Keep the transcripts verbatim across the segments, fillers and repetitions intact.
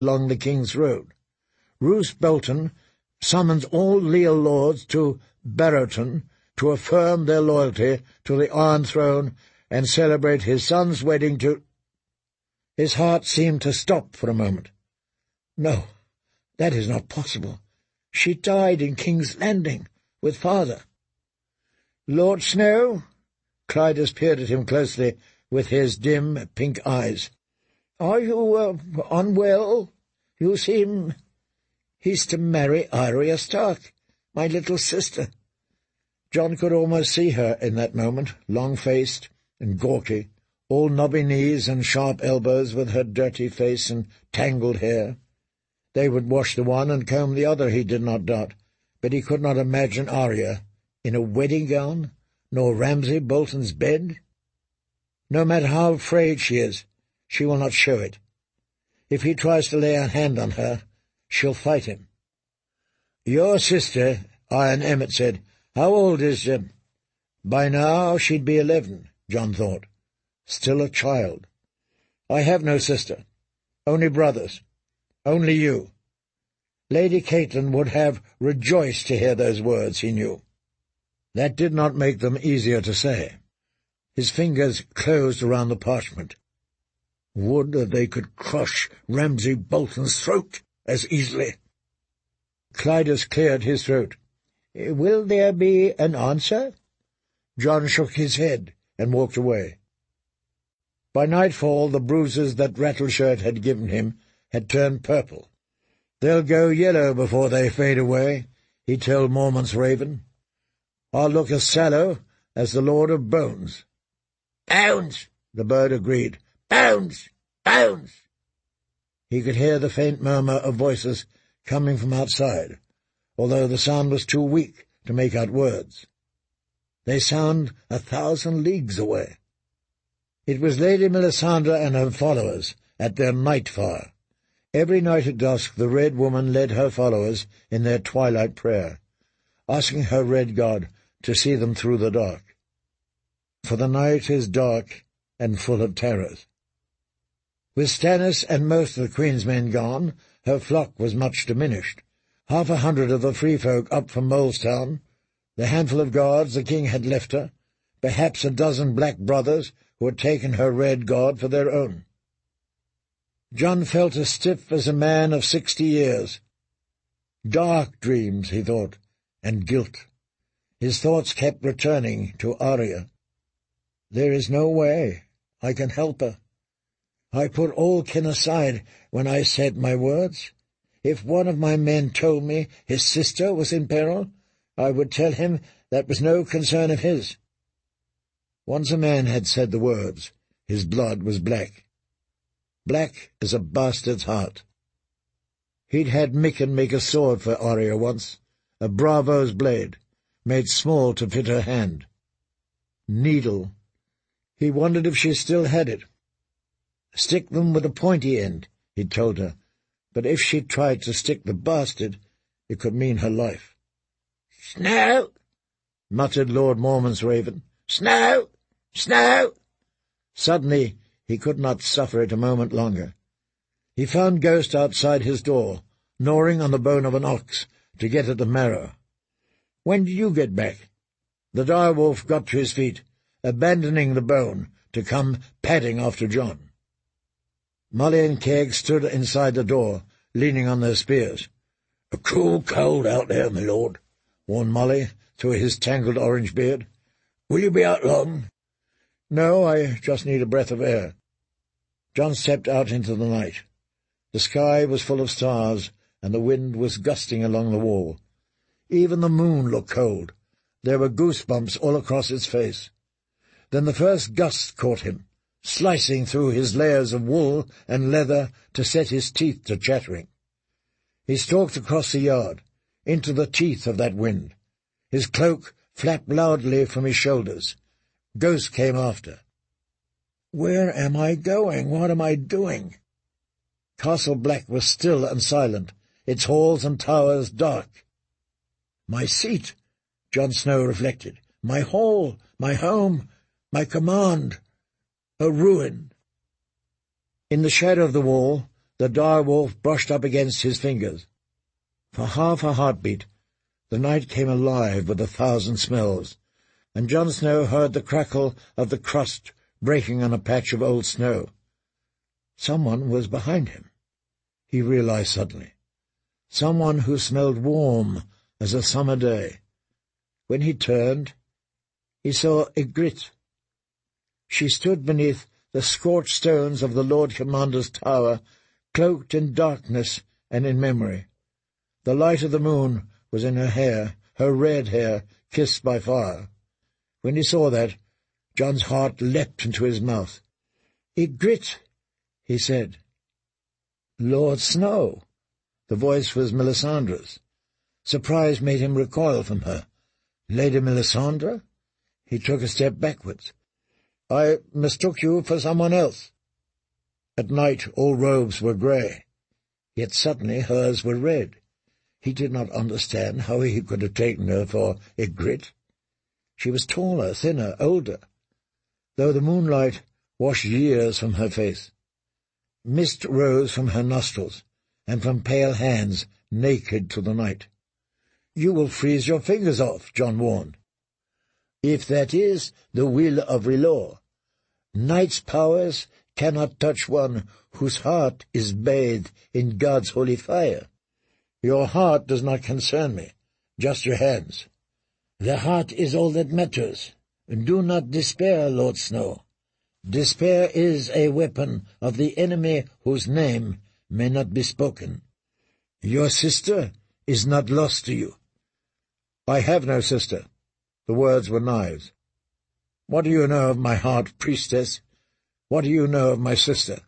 along the King's Road. Roose Bolton summons all leal lords to Barrowton to affirm their loyalty to the Iron Throne and celebrate his son's wedding to— His heart seemed to stop for a moment. No, that is not possible. She died in King's Landing with father. Lord Snow? Clydas peered at him closely with his dim pink eyes. Are you uh, unwell? You seem— He's to marry Arya Stark, my little sister. Jon could almost see her in that moment, long-faced and gawky, all knobby knees and sharp elbows with her dirty face and tangled hair. They would wash the one and comb the other, he did not doubt, but he could not imagine Arya in a wedding gown, nor Ramsay Bolton's bed. No matter how afraid she is, she will not show it. If he tries to lay a hand on her, she'll fight him. Your sister, Iron Emmett said, how old is she? By now she'd be eleven, Jon thought. Still a child. I have no sister, only brothers, only you. Lady Catelyn would have rejoiced to hear those words, he knew. That did not make them easier to say. His fingers closed around the parchment. Would that they could crush Ramsay Bolton's throat as easily. Clydas cleared his throat. Will there be an answer? Jon shook his head and walked away. By nightfall the bruises that Rattleshirt had given him had turned purple. They'll go yellow before they fade away, he told Mormont's raven. I'll look as sallow as the Lord of Bones. Bones, the bird agreed. Bones! Bones! He could hear the faint murmur of voices coming from outside, although the sound was too weak to make out words. They sound a thousand leagues away. It was Lady Melisandre and her followers at their night fire. Every night at dusk the Red Woman led her followers in their twilight prayer, asking her Red God to see them through the dark. For the night is dark and full of terrors. With Stannis and most of the Queen's men gone, her flock was much diminished. Half a hundred of the free folk up from Molestown, the handful of guards the king had left her, perhaps a dozen black brothers who had taken her Red God for their own. Jon felt as stiff as a man of sixty years. Dark dreams, he thought, and guilt. His thoughts kept returning to Arya. There is no way I can help her. I put all kin aside when I said my words. If one of my men told me his sister was in peril, I would tell him that was no concern of his. Once a man had said the words, his blood was black. Black as a bastard's heart. He'd had Mikken make a sword for Arya once, a bravo's blade, made small to fit her hand. Needle. He wondered if she still had it. Stick them with a pointy end, he'd told her, but if she tried to stick the bastard, it could mean her life. "Snow!" muttered Lord Mormont's raven. "Snow! Snow!" Suddenly he could not suffer it a moment longer. He found Ghost outside his door, gnawing on the bone of an ox to get at the marrow. "When did you get back?" The direwolf got to his feet, abandoning the bone to come padding after Jon. Molly and Keg stood inside the door, leaning on their spears. "A cruel cold out there, my lord," warned Molly through his tangled orange beard. "Will you be out long?" "No, I just need a breath of air." Jon stepped out into the night. The sky was full of stars, and the wind was gusting along the wall. Even the moon looked cold. There were goosebumps all across its face. Then the first gust caught him, slicing through his layers of wool and leather to set his teeth to chattering. He stalked across the yard, into the teeth of that wind. His cloak flapped loudly from his shoulders. Ghost came after. "Where am I going? What am I doing?" Castle Black was still and silent, its halls and towers dark. My seat, Jon Snow reflected. My hall, my home, my command. A ruin. In the shadow of the wall, the dire wolf brushed up against his fingers. For half a heartbeat, the night came alive with a thousand smells, and Jon Snow heard the crackle of the crust breaking on a patch of old snow. Someone was behind him, he realized suddenly. Someone who smelled warm as a summer day. When he turned, he saw Ygritte. She stood beneath the scorched stones of the Lord Commander's tower, cloaked in darkness and in memory. The light of the moon was in her hair, her red hair kissed by fire. When he saw that, Jon's heart leapt into his mouth. "Ygritte," he said. "Lord Snow." The voice was Melisandre's. Surprise made him recoil from her. Lady Melisandre? He took a step backwards. "I mistook you for someone else." At night all robes were grey, yet suddenly hers were red. He did not understand how he could have taken her for Ygritte. She was taller, thinner, older, though the moonlight washed years from her face. Mist rose from her nostrils, and from pale hands naked to the night. "You will freeze your fingers off," Jon warned. "If that is the will of R'hllor. Night's powers cannot touch one whose heart is bathed in God's holy fire." "Your heart does not concern me, just your hands." "The heart is all that matters. Do not despair, Lord Snow. Despair is a weapon of the enemy whose name may not be spoken. Your sister is not lost to you." "I have no sister." The words were knives. "What do you know of my heart, priestess? What do you know of my sister?"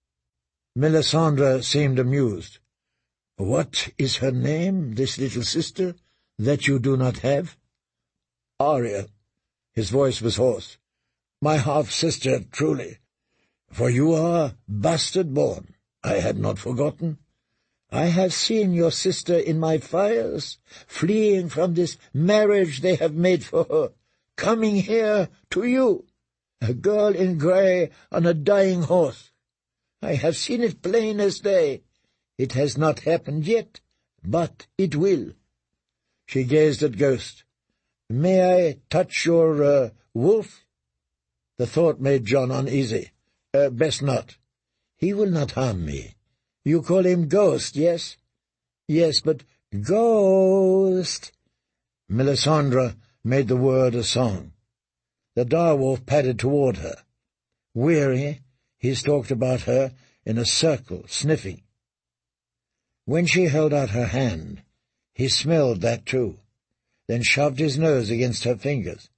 Melisandre seemed amused. "What is her name, this little sister, that you do not have?" "Arya." His voice was hoarse. "My half-sister, truly. For you are bastard-born. I had not forgotten. I have seen your sister in my fires, fleeing from this marriage they have made for her, coming here to you, a girl in grey on a dying horse. I have seen it plain as day. It has not happened yet, but it will." She gazed at Ghost. "May I touch your, uh, wolf?" The thought made Jon uneasy. Uh, best not. "He will not harm me. You call him Ghost, yes?" "Yes, but Ghost—" Melisandre made the word a song. The direwolf padded toward her. Weary, he stalked about her in a circle, sniffing. When she held out her hand, he smelled that too, then shoved his nose against her fingers.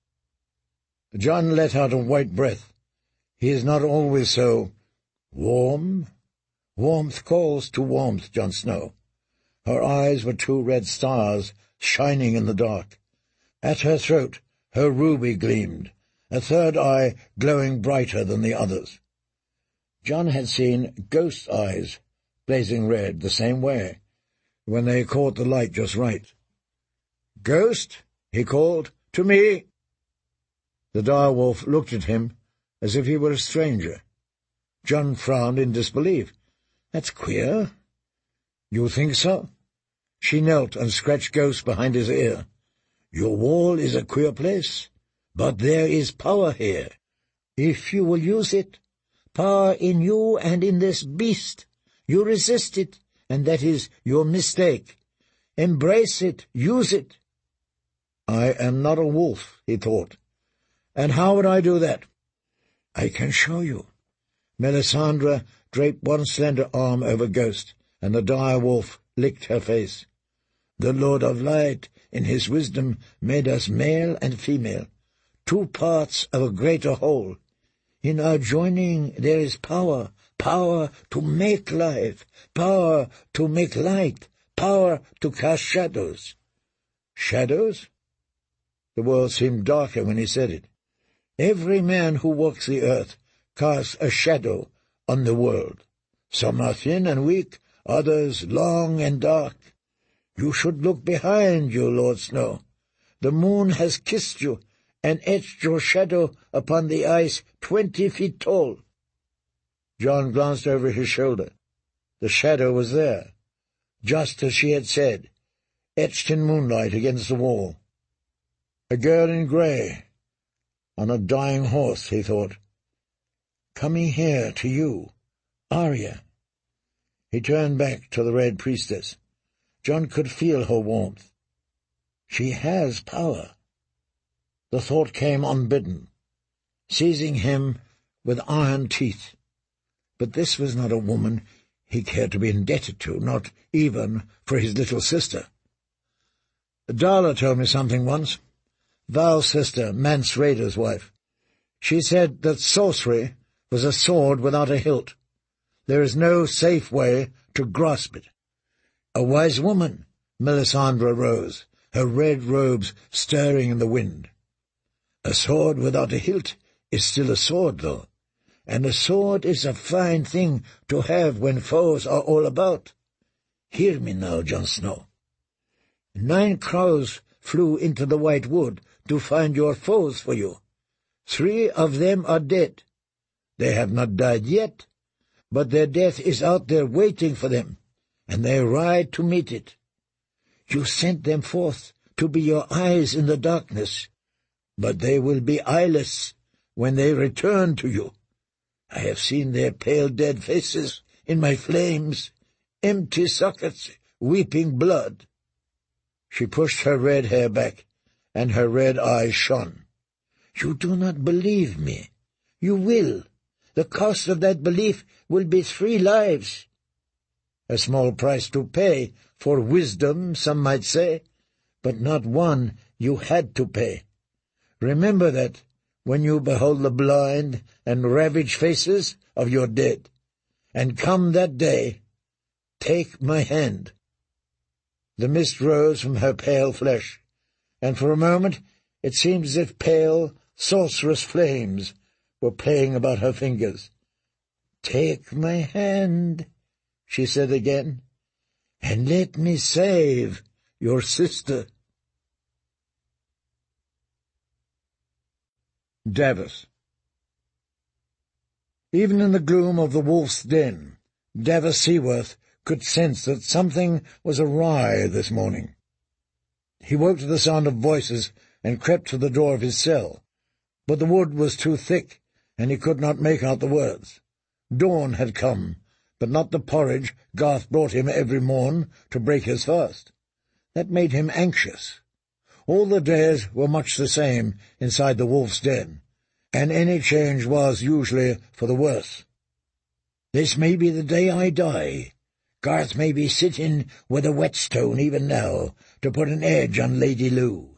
Jon let out a white breath. He is not always so warm. Warmth calls to warmth, Jon Snow. Her eyes were two red stars shining in the dark. At her throat her ruby gleamed, a third eye glowing brighter than the others. Jon had seen Ghost's eyes blazing red the same way, when they caught the light just right. "Ghost," he called, "to me." The direwolf looked at him as if he were a stranger. Jon frowned in disbelief. "That's queer." "You think so?" She knelt and scratched Ghost behind his ear. "Your wall is a queer place, but there is power here, if you will use it. Power in you and in this beast. You resist it, and that is your mistake. Embrace it, use it." "I am not a wolf," he thought. "And how would I do that?" "I can show you." Melisandre draped one slender arm over Ghost, and the dire wolf licked her face. "The Lord of Light, in his wisdom, made us male and female, two parts of a greater whole. In our joining there is power, power to make life, power to make light, power to cast shadows." "Shadows?" The world seemed darker when he said it. "Every man who walks the earth casts a shadow on the world. Some are thin and weak, others long and dark. You should look behind you, Lord Snow. The moon has kissed you and etched your shadow upon the ice twenty feet tall." Jon glanced over his shoulder. The shadow was there, just as she had said, etched in moonlight against the wall. A girl in grey, on a dying horse, he thought. Coming here to you, Arya. He turned back to the Red Priestess. Jon could feel her warmth. She has power. The thought came unbidden, seizing him with iron teeth. But this was not a woman he cared to be indebted to, not even for his little sister. Darla told me something once. Val's sister, Mance Rayder's wife. She said that sorcery was a sword without a hilt. There is no safe way to grasp it. A wise woman, Melisandre rose, her red robes stirring in the wind. A sword without a hilt is still a sword, though, and a sword is a fine thing to have when foes are all about. Hear me now, Jon Snow. Nine crows flew into the White Wood to find your foes for you. Three of them are dead. They have not died yet, but their death is out there waiting for them, and they ride to meet it. You sent them forth to be your eyes in the darkness, but they will be eyeless when they return to you. I have seen their pale dead faces in my flames, empty sockets weeping blood. She pushed her red hair back, and her red eyes shone. You do not believe me. You will. The cost of that belief will be three lives. A small price to pay for wisdom, some might say, but not one you had to pay. Remember that when you behold the blind and ravaged faces of your dead, and come that day, take my hand. The mist rose from her pale flesh, and for a moment it seemed as if pale, sorcerous flames were playing about her fingers. "Take my hand," she said again, "and let me save your sister." Davos. Even in the gloom of the Wolf's Den, Davos Seaworth could sense that something was awry this morning. He woke to the sound of voices and crept to the door of his cell, but the wood was too thick, and he could not make out the words. Dawn had come, but not the porridge Garth brought him every morn to break his fast. That made him anxious. All the days were much the same inside the Wolf's Den, and any change was usually for the worse. This may be the day I die. Garth may be sitting with a whetstone even now to put an edge on Lady Lou.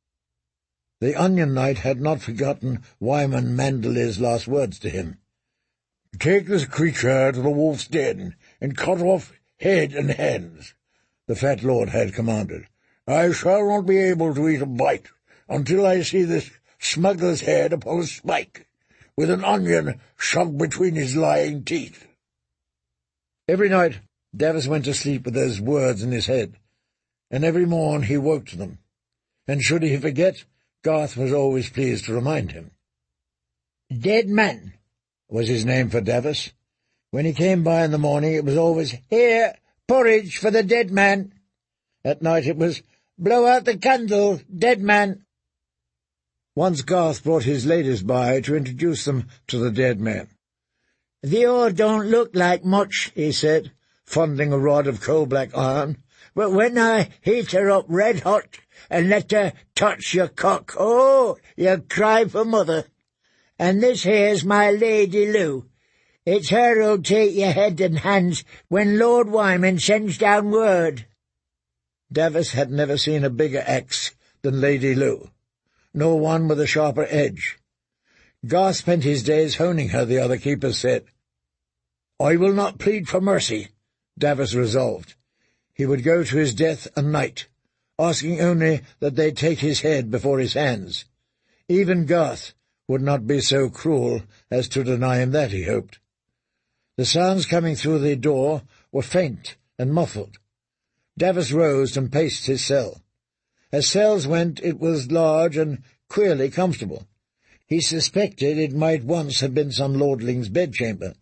The Onion Knight had not forgotten Wyman Manderly's last words to him. "Take this creature to the Wolf's Den and cut off head and hands," the fat lord had commanded. "I shall not be able to eat a bite until I see this smuggler's head upon a spike, with an onion shoved between his lying teeth." Every night Davos went to sleep with those words in his head, and every morn he woke to them, and should he forget, Garth was always pleased to remind him. Dead Man was his name for Davos. When he came by in the morning, it was always, "Here, porridge for the dead man." At night it was, "Blow out the candle, dead man." Once Garth brought his ladies by to introduce them to the dead man. "The ore don't look like much," he said, fondling a rod of coal-black iron, "but when I heat her up red-hot and let her touch your cock, oh, you'll cry for mother. And this here's my Lady Lou. It's her who'll take your head and hands when Lord Wyman sends down word." Davos had never seen a bigger axe than Lady Lou, nor one with a sharper edge. Garth spent his days honing her, the other keepers said. "I will not plead for mercy," Davos resolved. He would go to his death a knight, asking only that they take his head before his hands. Even Garth would not be so cruel as to deny him that, he hoped. The sounds coming through the door were faint and muffled. Davos rose and paced his cell. As cells went, it was large and queerly comfortable. He suspected it might once have been some lordling's bedchamber.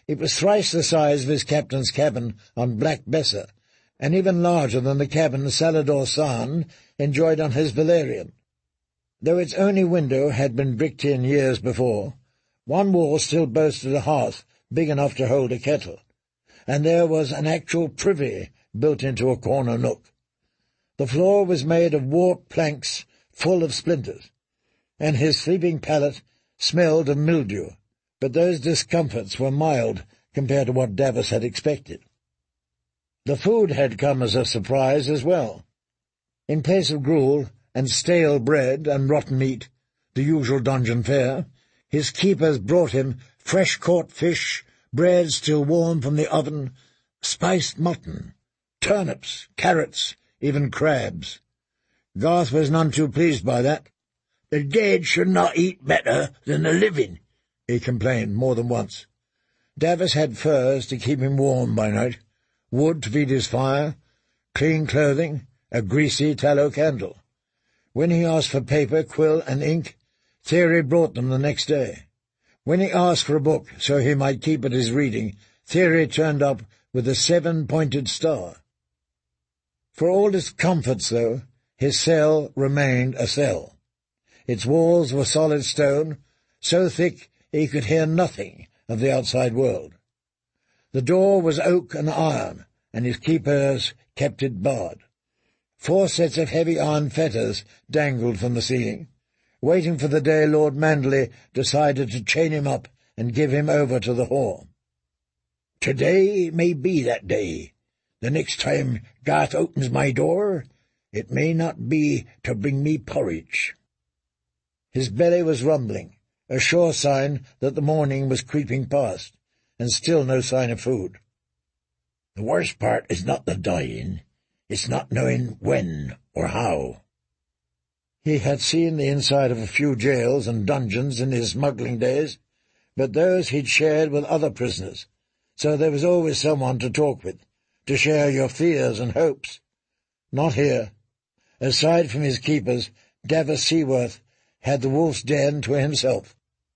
It was thrice the size of his captain's cabin on Black Bessa, and even larger than the cabin Salador San enjoyed on his Valerian. Though its only window had been bricked in years before, one wall still boasted a hearth big enough to hold a kettle, and there was an actual privy built into a corner nook. The floor was made of warped planks full of splinters, and his sleeping pallet smelled of mildew, but those discomforts were mild compared to what Davos had expected. The food had come as a surprise as well. In place of gruel and stale bread and rotten meat, the usual dungeon fare, his keepers brought him fresh-caught fish, bread still warm from the oven, spiced mutton, turnips, carrots, even crabs. Garth was none too pleased by that. "The dead should not eat better than the living," he complained more than once. Davos had furs to keep him warm by night, wood to feed his fire, clean clothing, a greasy tallow candle. When he asked for paper, quill, and ink, Theory brought them the next day. When he asked for a book so he might keep at his reading, Theory turned up with a seven-pointed star. For all its comforts, though, his cell remained a cell. Its walls were solid stone, so thick he could hear nothing of the outside world. The door was oak and iron, and his keepers kept it barred. Four sets of heavy iron fetters dangled from the ceiling, waiting for the day Lord Manderley decided to chain him up and give him over to the whore. "Today may be that day. The next time Garth opens my door, it may not be to bring me porridge." His belly was rumbling, a sure sign that the morning was creeping past, and still no sign of food. "The worst part is not the dying, it's not knowing when or how." He had seen the inside of a few jails and dungeons in his smuggling days, but those he'd shared with other prisoners, so there was always someone to talk with, to share your fears and hopes. Not here. Aside from his keepers, Davos Seaworth had the Wolf's Den to himself.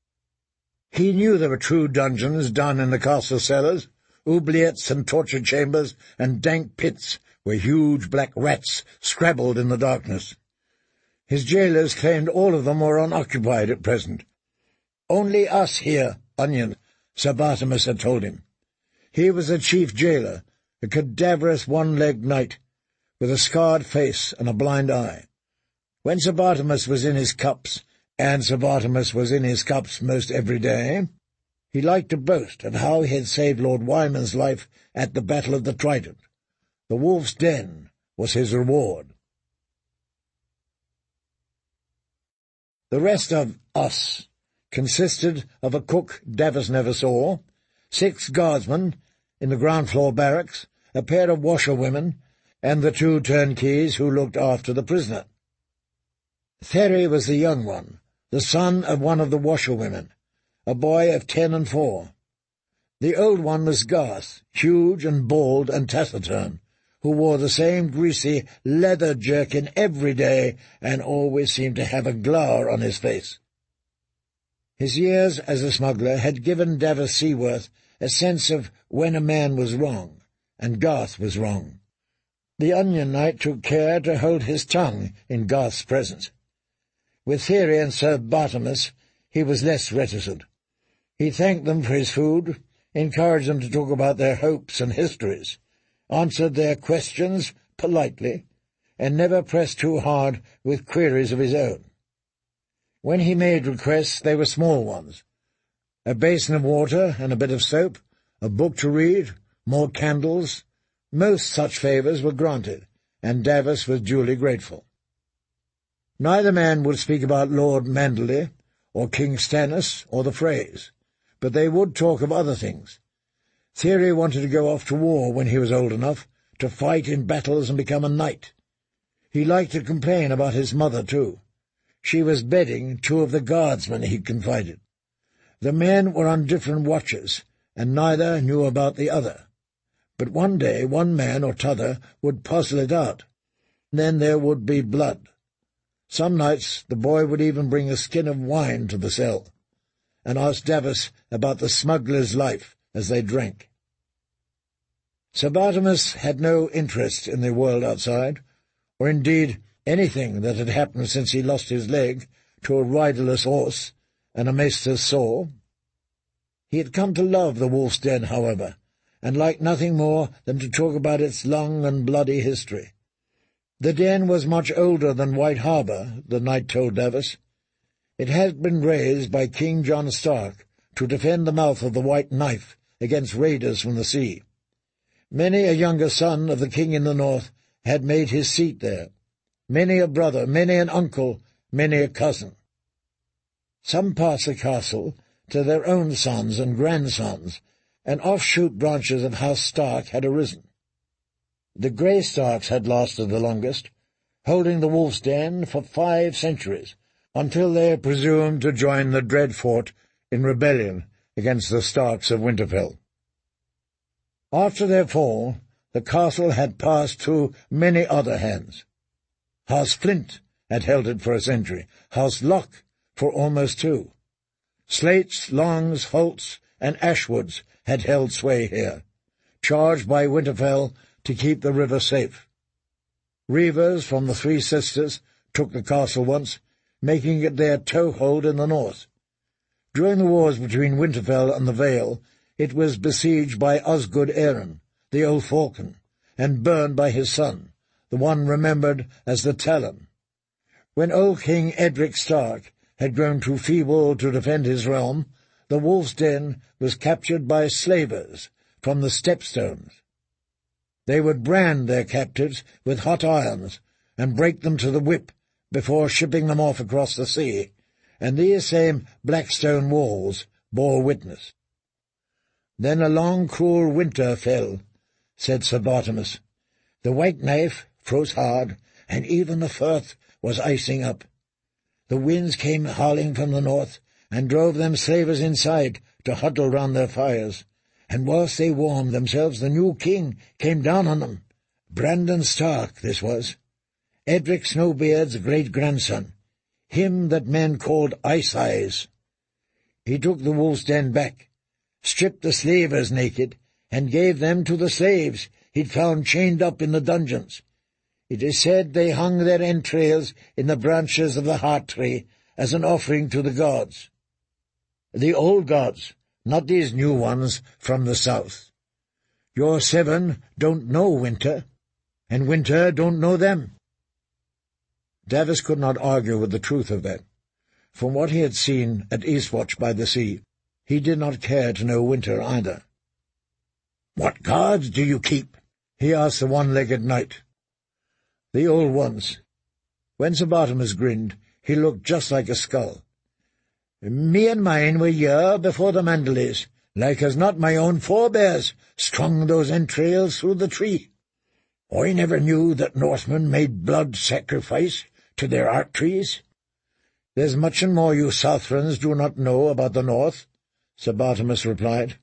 He knew there were true dungeons down in the castle cellars, oubliettes and torture chambers, and dank pits where huge black rats scrabbled in the darkness. His jailers claimed all of them were unoccupied at present. "Only us here, Onion," Sir Bartimus had told him. He was the chief jailer, a cadaverous one-legged knight, with a scarred face and a blind eye. When Sir Bartimus was in his cups, and Sir Bartimus was in his cups most every day, he liked to boast of how he had saved Lord Wyman's life at the Battle of the Trident. The Wolf's Den was his reward. The rest of us consisted of a cook Davos never saw, six guardsmen in the ground-floor barracks, a pair of washerwomen, and the two turnkeys who looked after the prisoner. Theory was the young one, the son of one of the washerwomen, a boy of ten and four. The old one was Garth, huge and bald and taciturn, who wore the same greasy leather jerkin every day and always seemed to have a glower on his face. His years as a smuggler had given Davos Seaworth a sense of when a man was wrong, and Garth was wrong. The Onion Knight took care to hold his tongue in Garth's presence. With Theory and Sir Bartimus he was less reticent. He thanked them for his food, encouraged them to talk about their hopes and histories, answered their questions politely, and never pressed too hard with queries of his own. When he made requests, they were small ones. A basin of water and a bit of soap, a book to read, more candles. Most such favours were granted, and Davos was duly grateful. Neither man would speak about Lord Manderley, or King Stannis, or the Freys, but they would talk of other things. Theory wanted to go off to war when he was old enough, to fight in battles and become a knight. He liked to complain about his mother, too. She was bedding two of the guardsmen he'd confided. The men were on different watches, and neither knew about the other. But one day one man or t'other would puzzle it out. Then there would be blood. Some nights the boy would even bring a skin of wine to the cell, and ask Davos about the smuggler's life as they drank. Sir Bartimaeus had no interest in the world outside, or indeed anything that had happened since he lost his leg to a riderless horse and a maester's saw. He had come to love the Wolf's Den, however, and liked nothing more than to talk about its long and bloody history. The den was much older than White Harbour, the knight told Davos. It had been raised by King John Stark to defend the mouth of the White Knife against raiders from the sea. Many a younger son of the king in the north had made his seat there, many a brother, many an uncle, many a cousin. Some passed the castle to their own sons and grandsons, and offshoot branches of House Stark had arisen. The Grey Starks had lasted the longest, holding the Wolf's Den for five centuries, until they are presumed to join the Dreadfort in rebellion against the Starks of Winterfell. After their fall, the castle had passed through many other hands. House Flint had held it for a century, House Locke for almost two. Slates, Longs, Holts, and Ashwoods had held sway here, charged by Winterfell to keep the river safe. Reivers from the Three Sisters took the castle once, making it their toehold in the north. During the wars between Winterfell and the Vale, it was besieged by Osgood Arryn, the old falcon, and burned by his son, the one remembered as the Talon. When old King Edric Stark had grown too feeble to defend his realm, the Wolf's Den was captured by slavers from the Stepstones. They would brand their captives with hot irons and break them to the whip before shipping them off across the sea, and these same black stone walls bore witness. Then a long, cruel winter fell, said Sir Bartimaeus. The White Knife froze hard, and even the firth was icing up. The winds came howling from the north, and drove them slavers inside to huddle round their fires, and whilst they warmed themselves the new king came down on them. Brandon Stark, this was, Edric Snowbeard's great-grandson, him that men called Ice Eyes. He took the Wolf's Den back, stripped the slavers naked, and gave them to the slaves he'd found chained up in the dungeons. It is said they hung their entrails in the branches of the heart-tree as an offering to the gods. The old gods, not these new ones from the south. Your seven don't know winter, and winter don't know them. Davos could not argue with the truth of that. From what he had seen at Eastwatch by the sea, he did not care to know winter either. "What gods do you keep?" he asked the one-legged knight. "The old ones." When Sir Bartimaeus grinned, he looked just like a skull. "Me and mine were here before the Manderleys, like as not my own forebears strung those entrails through the tree. I never knew that Northmen made blood sacrifice to their art-trees." "There's much and more you Southrons do not know about the north," Sir Bartimaeus replied.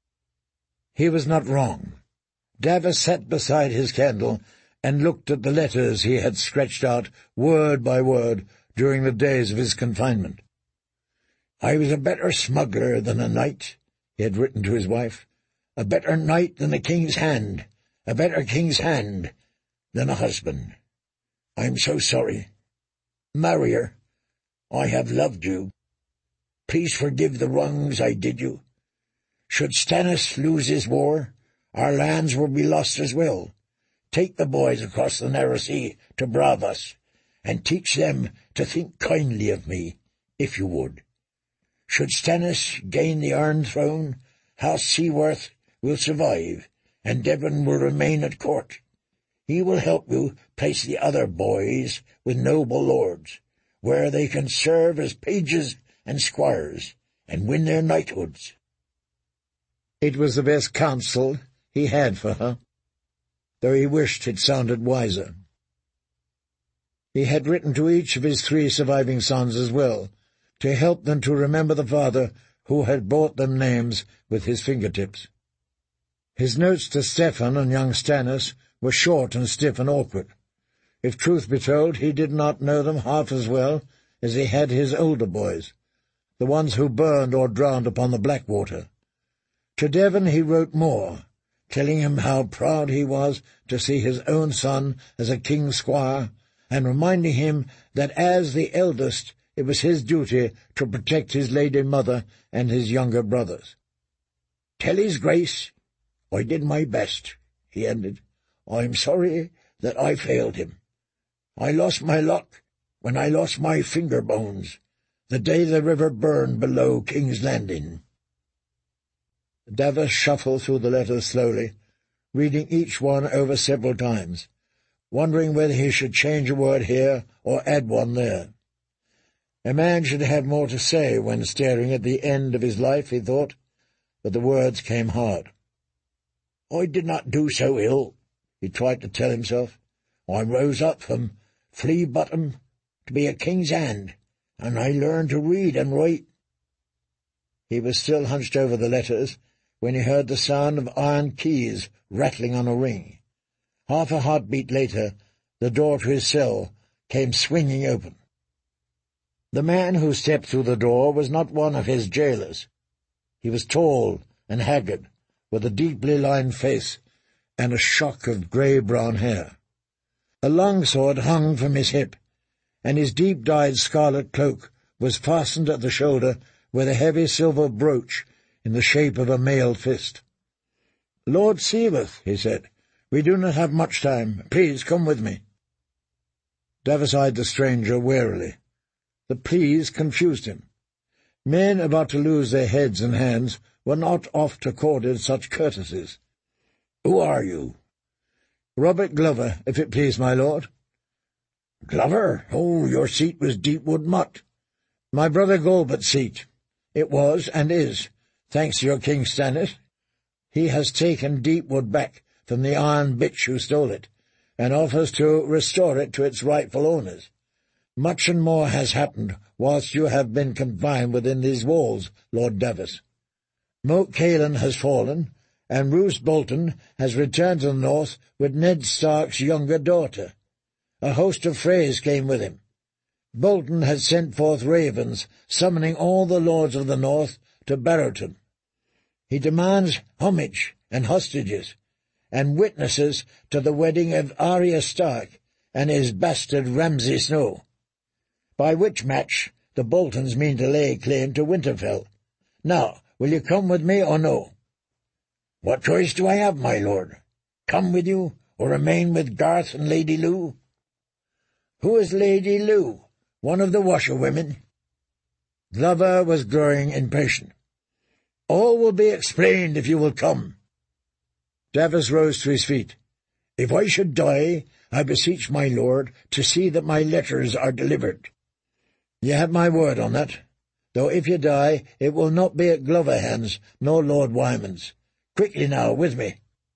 He was not wrong. Davos sat beside his candle and looked at the letters he had scratched out word by word during the days of his confinement. "I was a better smuggler than a knight," he had written to his wife, "a better knight than a king's hand, a better king's hand than a husband. I'm so sorry. Marrier, I have loved you. Please forgive the wrongs I did you. Should Stannis lose his war, our lands will be lost as well. Take the boys across the narrow sea to Bravos, and teach them to think kindly of me, if you would. Should Stannis gain the Iron Throne, House Seaworth will survive, and Devon will remain at court. He will help you place the other boys with noble lords, where they can serve as pages and squires, and win their knighthoods." It was the best counsel he had for her, though he wished it sounded wiser. He had written to each of his three surviving sons as well, to help them to remember the father who had brought them names with his fingertips. His notes to Steffan and young Stannis were short and stiff and awkward. If truth be told, he did not know them half as well as he had his older boys, the ones who burned or drowned upon the Blackwater. To Devon he wrote more, telling him how proud he was to see his own son as a king's squire, and reminding him that as the eldest it was his duty to protect his lady mother and his younger brothers. "Tell his Grace I did my best," he ended. "I am sorry that I failed him. I lost my luck when I lost my finger bones, the day the river burned below King's Landing." Davos shuffled through the letters slowly, reading each one over several times, wondering whether he should change a word here or add one there. A man should have more to say when staring at the end of his life, he thought, but the words came hard. "I did not do so ill," he tried to tell himself. "I rose up from flea bottom to be a king's hand, and I learned to read and write." He was still hunched over the letters when he heard the sound of iron keys rattling on a ring. Half a heartbeat later, the door to his cell came swinging open. The man who stepped through the door was not one of his jailers. He was tall and haggard, with a deeply lined face and a shock of grey-brown hair. A long sword hung from his hip, and his deep-dyed scarlet cloak was fastened at the shoulder with a heavy silver brooch in the shape of a mailed fist. "Lord Seaworth," he said, "we do not have much time. Please come with me." Davos eyed the stranger warily. The please confused him. Men about to lose their heads and hands were not oft accorded such courtesies. "Who are you?" "Robert Glover, if it please my lord." "Glover? Oh, your seat was Deepwood Motte." "My brother Galbot's seat. It was, and is, thanks to your King Stannis. He has taken Deepwood back from the iron bitch who stole it, and offers to restore it to its rightful owners. Much and more has happened whilst you have been confined within these walls, Lord Davos. Moat Cailin has fallen, and Roose Bolton has returned to the north with Ned Stark's younger daughter. A host of Freys came with him. Bolton has sent forth ravens, summoning all the lords of the north to Barrowton. He demands homage and hostages, and witnesses to the wedding of Arya Stark and his bastard Ramsay Snow, by which match the Boltons mean to lay claim to Winterfell. Now, will you come with me or no?" "What choice do I have, my lord? Come with you, or remain with Garth and Lady Lou?" "Who is Lady Lou? One of the washerwomen?" Glover was growing impatient. "All will be explained if you will come." Davos rose to his feet. "If I should die, I beseech my lord to see that my letters are delivered." "You have my word on that, though if you die it will not be at Glover hands nor Lord Wyman's. Quickly now, with me."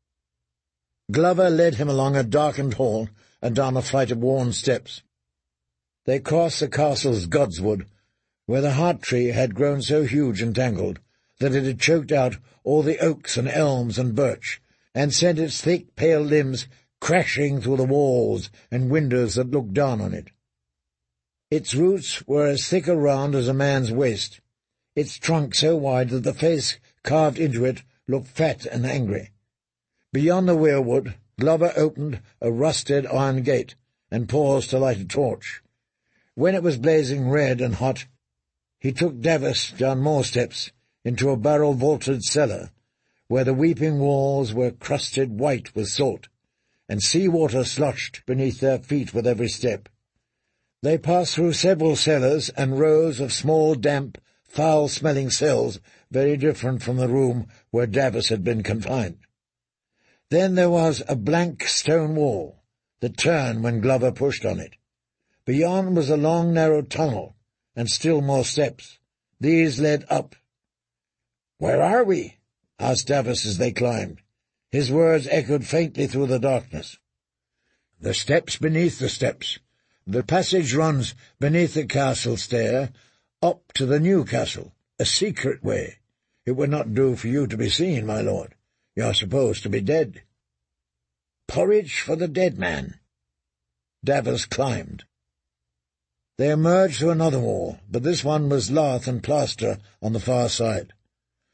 Glover led him along a darkened hall and down a flight of worn steps. They crossed the castle's godswood, where the heart-tree had grown so huge and tangled that it had choked out all the oaks and elms and birch, and sent its thick, pale limbs crashing through the walls and windows that looked down on it. Its roots were as thick around as a man's waist, its trunk so wide that the face carved into it looked fat and angry. Beyond the weirwood, Glover opened a rusted iron gate and paused to light a torch. When it was blazing red and hot, he took Davos down more steps into a barrel-vaulted cellar, where the weeping walls were crusted white with salt, and sea-water sloshed beneath their feet with every step. They passed through several cellars and rows of small, damp, foul-smelling cells, very different from the room where Davos had been confined. Then there was a blank stone wall that turned when Glover pushed on it. Beyond was a long, narrow tunnel, and still more steps. These led up. "Where are we?" asked Davos as they climbed. His words echoed faintly through the darkness. "The steps beneath the steps. The passage runs beneath the castle stair, up to the new castle, a secret way. It would not do for you to be seen, my lord. You are supposed to be dead." "Porridge for the dead man." Davos climbed. They emerged through another wall, but this one was lath and plaster on the far side.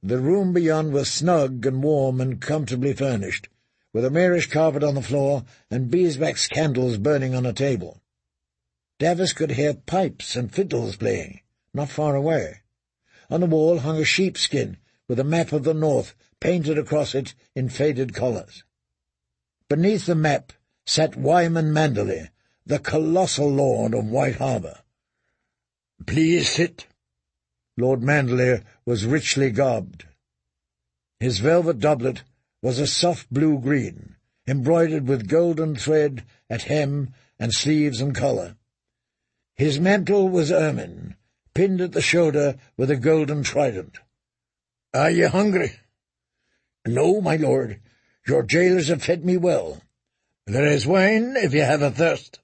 The room beyond was snug and warm and comfortably furnished, with a Moorish carpet on the floor and beeswax candles burning on a table. Davis could hear pipes and fiddles playing, not far away. On the wall hung a sheepskin with a map of the north painted across it in faded colours. Beneath the map sat Wyman Manderley, the colossal lord of White Harbour. "Please sit." Lord Manderley was richly garbed. His velvet doublet was a soft blue-green, embroidered with golden thread at hem and sleeves and collar. His mantle was ermine, pinned at the shoulder with a golden trident. "Are you hungry?" "No, my lord. Your jailers have fed me well." "There is wine, if you have a thirst."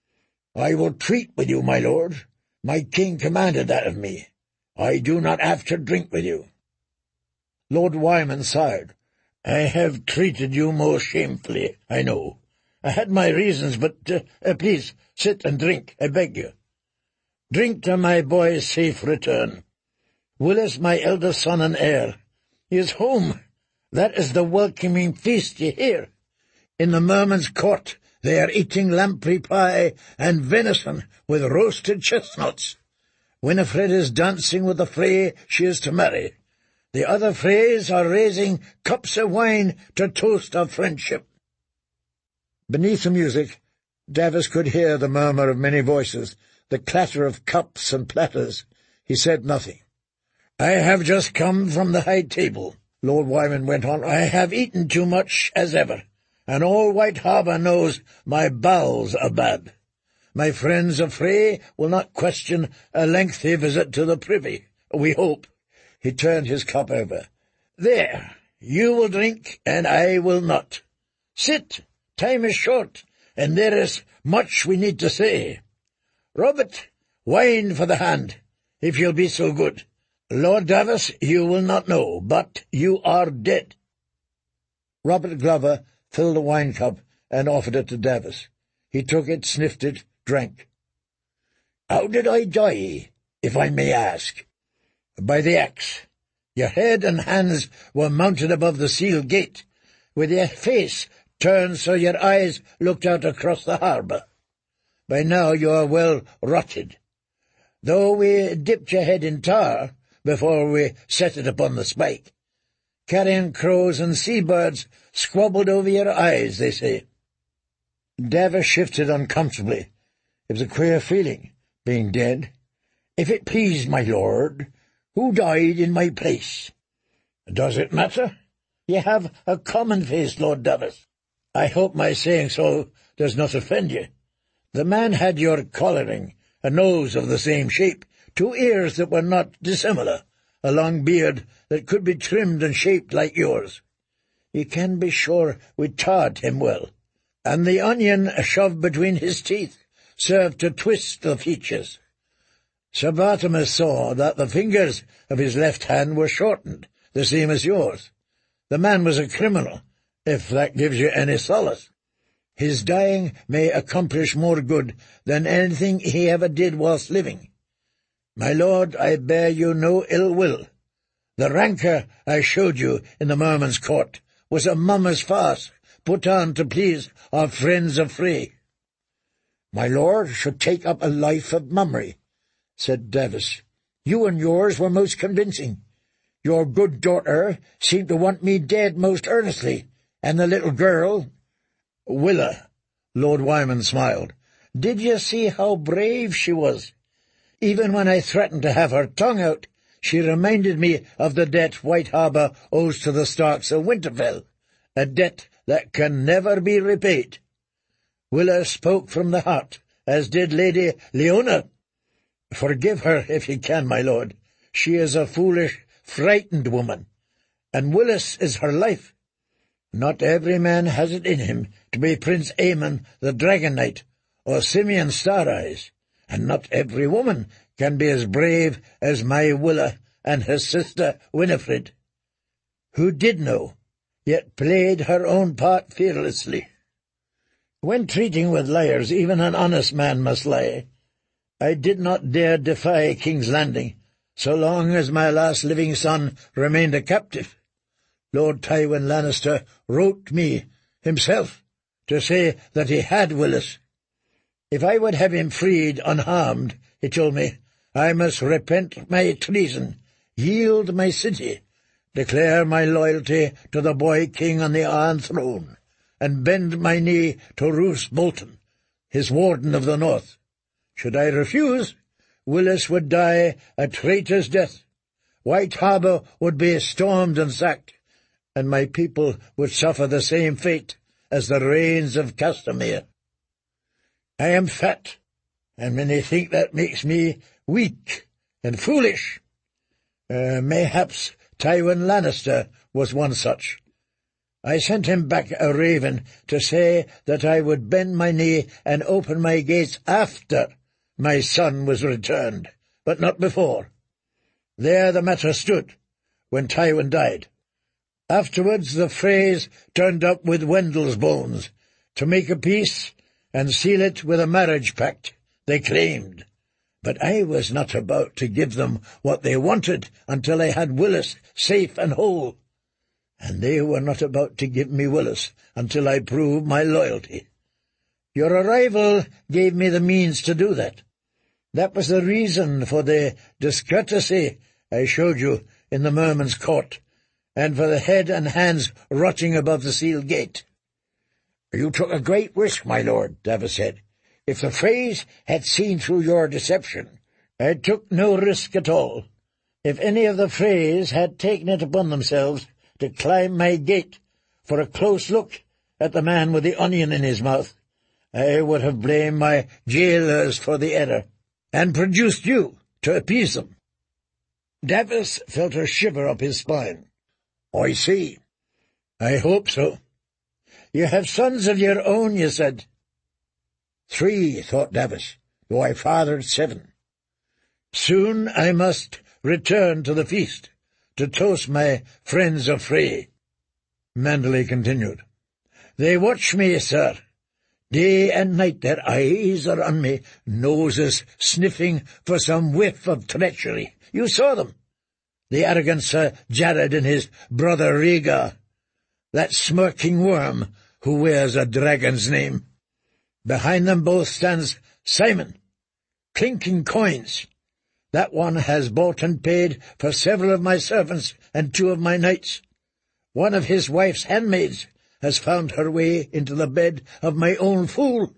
"I will treat with you, my lord. My king commanded that of me. I do not have to drink with you." Lord Wyman sighed. "I have treated you most shamefully, I know. I had my reasons, but uh, uh, please sit and drink, I beg you. Drink to my boy's safe return. Willis, my eldest son and heir, he is home. That is the welcoming feast ye hear. In the merman's court they are eating lamprey pie and venison with roasted chestnuts. Winifred is dancing with the Frey she is to marry. The other Freys are raising cups of wine to toast our friendship." Beneath the music, Davis could hear the murmur of many voices, the clatter of cups and platters. He said nothing. "I have just come from the high table," Lord Wyman went on. "I have eaten too much as ever, and all White Harbour knows my bowels are bad. My friends of Frey will not question a lengthy visit to the privy, we hope." He turned his cup over. "There, you will drink, and I will not. Sit, time is short, and there is much we need to say. Robert, wine for the hand, if you'll be so good. Lord Davis, you will not know, but you are dead." Robert Glover filled a wine-cup and offered it to Davis. He took it, sniffed it, drank. "How did I die, if I may ask?" "By the axe. Your head and hands were mounted above the sealed gate, with your face turned so your eyes looked out across the harbour. By now you are well rotted. Though we dipped your head in tar before we set it upon the spike. Carrion crows and seabirds squabbled over your eyes, they say." Davis shifted uncomfortably. It was a queer feeling, being dead. "If it please my lord, who died in my place?" "Does it matter? Ye have a common face, Lord Davis. I hope my saying so does not offend you. The man had your colouring, a nose of the same shape, two ears that were not dissimilar, a long beard that could be trimmed and shaped like yours. Ye can be sure we tarred him well, and the onion shoved between his teeth served to twist the features. Sir Bartimus saw that the fingers of his left hand were shortened, the same as yours. The man was a criminal, if that gives you any solace. His dying may accomplish more good than anything he ever did whilst living. My lord, I bear you no ill will. The rancour I showed you in the merman's court was a mummer's farce put on to please our friends of Frey." "My lord should take up a life of mummery," said Davis. "You and yours were most convincing. Your good daughter seemed to want me dead most earnestly, and the little girl—" "Willa," Lord Wyman smiled. "Did you see how brave she was? Even when I threatened to have her tongue out, she reminded me of the debt White Harbour owes to the Starks of Winterfell, a debt that can never be repaid. Willa spoke from the heart, as did Lady Leona. Forgive her if you can, my lord. She is a foolish, frightened woman, and Willis is her life. Not every man has it in him to be Prince Aemon the Dragon Knight, or Simeon Stareyes, and not every woman can be as brave as my Willa and her sister Winifred, who did know, yet played her own part fearlessly. When treating with liars, even an honest man must lie. I did not dare defy King's Landing, so long as my last living son remained a captive. Lord Tywin Lannister wrote me himself to say that he had Willis. If I would have him freed unharmed, he told me, I must repent my treason, yield my city, declare my loyalty to the boy king on the Iron Throne, and bend my knee to Roose Bolton, his warden of the north. Should I refuse, Willis would die a traitor's death. White Harbour would be stormed and sacked, and my people would suffer the same fate as the Rains of Castamere. I am fat, and many think that makes me weak and foolish. Uh, mayhaps Tywin Lannister was one such. I sent him back a raven to say that I would bend my knee and open my gates after my son was returned, but not before. There the matter stood, when Tywin died. Afterwards the Freys turned up with Wendell's bones, to make a peace and seal it with a marriage pact, they claimed. But I was not about to give them what they wanted until I had Willis safe and whole. And they were not about to give me Willis until I proved my loyalty. Your arrival gave me the means to do that. That was the reason for the discourtesy I showed you in the Merman's court, and for the head and hands rotting above the sealed gate. You took a great risk, my lord, Davos said. If the Freys had seen through your deception, I took no risk at all. If any of the Freys had taken it upon themselves to climb my gate for a close look at the man with the onion in his mouth, I would have blamed my jailers for the error, and produced you to appease them. Davos felt a shiver up his spine. I see. I hope so. You have sons of your own, you said. Three, thought Davos, though I fathered seven. Soon I must return to the feast, to toast my friends of Frey. Manderley continued. They watch me, sir. Day and night their eyes are on me, noses sniffing for some whiff of treachery. You saw them. The arrogant Sir Jared and his brother Rhaegar, that smirking worm who wears a dragon's name. Behind them both stands Simon, clinking coins. That one has bought and paid for several of my servants and two of my knights. One of his wife's handmaids has found her way into the bed of my own fool.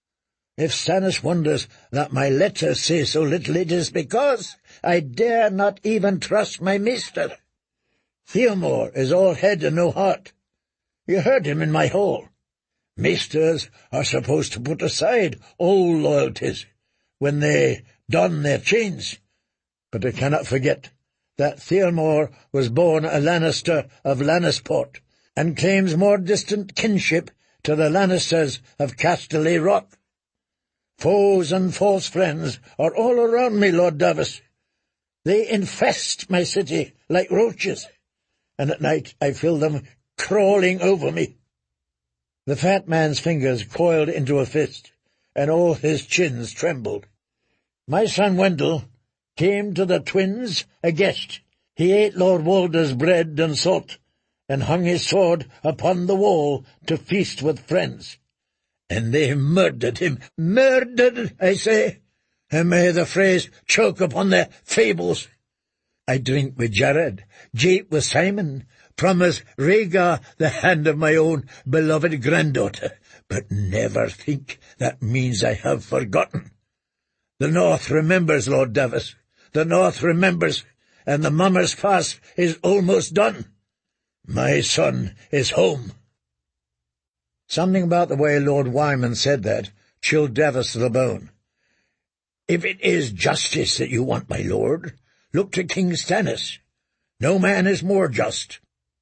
If Stannis wonders that my letters say so little, it is because I dare not even trust my maester. Theomore is all head and no heart. You heard him in my hall. Maesters are supposed to put aside all loyalties when they don their chains. But I cannot forget that Theomore was born a Lannister of Lannisport, and claims more distant kinship to the Lannisters of Casterly Rock. Foes and false friends are all around me, Lord Davos. They infest my city like roaches, and at night I feel them crawling over me. The fat man's fingers coiled into a fist, and all his chins trembled. My son Wendell came to the twins a guest. He ate Lord Walder's bread and salt, and hung his sword upon the wall to feast with friends. And they murdered him. Murdered, I say, and may the Freys choke upon their fables. I drink with Jared, jape with Simon, promise Rhaegar the hand of my own beloved granddaughter, but never think that means I have forgotten. The North remembers, Lord Davos. The North remembers, and the Mummers' fast is almost done. My son is home. Something about the way Lord Wyman said that chilled Davos to the bone. If it is justice that you want, my lord, look to King Stannis. No man is more just.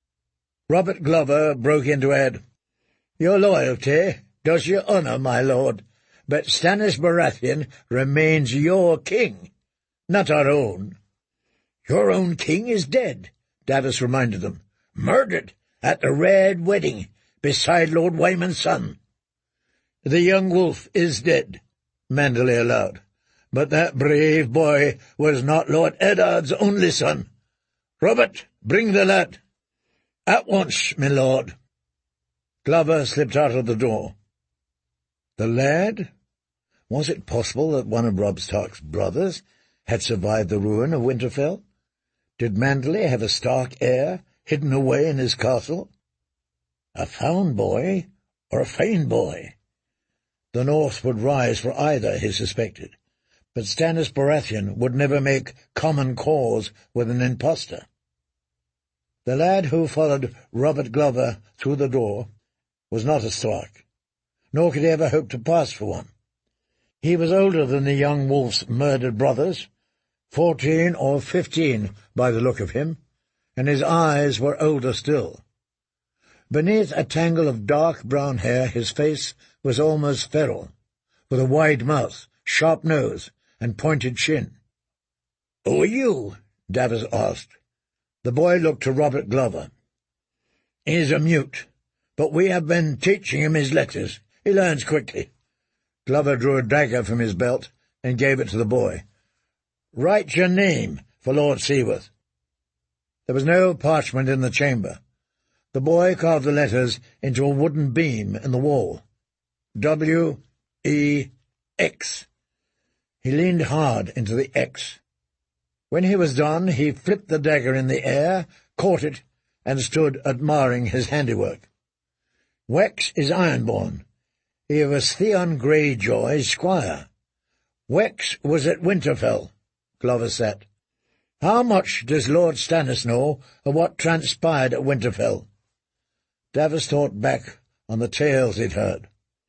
Robert Glover broke in to add, Your loyalty does you honour, my lord, but Stannis Baratheon remains your king, not our own. Your own king is dead, Davos reminded them. Murdered at the Red Wedding beside Lord Wyman's son. The young wolf is dead, Manderley allowed, But that brave boy was not Lord Eddard's only son. Robert, bring the lad. At once, my lord. Glover slipped out of the door. The lad? Was it possible that one of Robb Stark's brothers had survived the ruin of Winterfell? Did Manderley have a Stark heir hidden away in his castle? A found boy or a feigned boy? The North would rise for either, he suspected, but Stannis Baratheon would never make common cause with an impostor. The lad who followed Robert Glover through the door was not a Stark, nor could he ever hope to pass for one. He was older than the young wolf's murdered brothers, fourteen or fifteen by the look of him, and his eyes were older still. Beneath a tangle of dark brown hair his face was almost feral, with a wide mouth, sharp nose, and pointed chin. "Who are you?" Davos asked. The boy looked to Robert Glover. "He's a mute, but we have been teaching him his letters. He learns quickly." Glover drew a dagger from his belt and gave it to the boy. "Write your name for Lord Seaworth." There was no parchment in the chamber. The boy carved the letters into a wooden beam in the wall. W E X. He leaned hard into the X. When he was done, he flipped the dagger in the air, caught it, and stood admiring his handiwork. "Wex is Ironborn. He was Theon Greyjoy's squire. Wex was at Winterfell," Glover said. "How much does Lord Stannis know of what transpired at Winterfell?" Davos thought back on the tales he'd heard.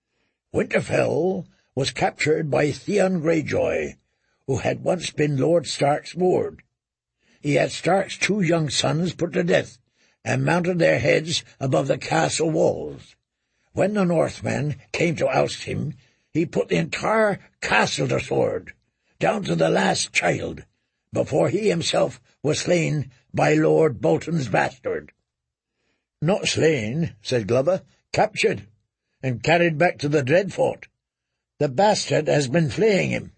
"Winterfell was captured by Theon Greyjoy, who had once been Lord Stark's ward. He had Stark's two young sons put to death, and mounted their heads above the castle walls. When the Northmen came to oust him, he put the entire castle to sword, down to the last child, before he himself was slain by Lord Bolton's bastard." "Not slain," said Glover, "captured, and carried back to the Dreadfort. The bastard has been flaying him."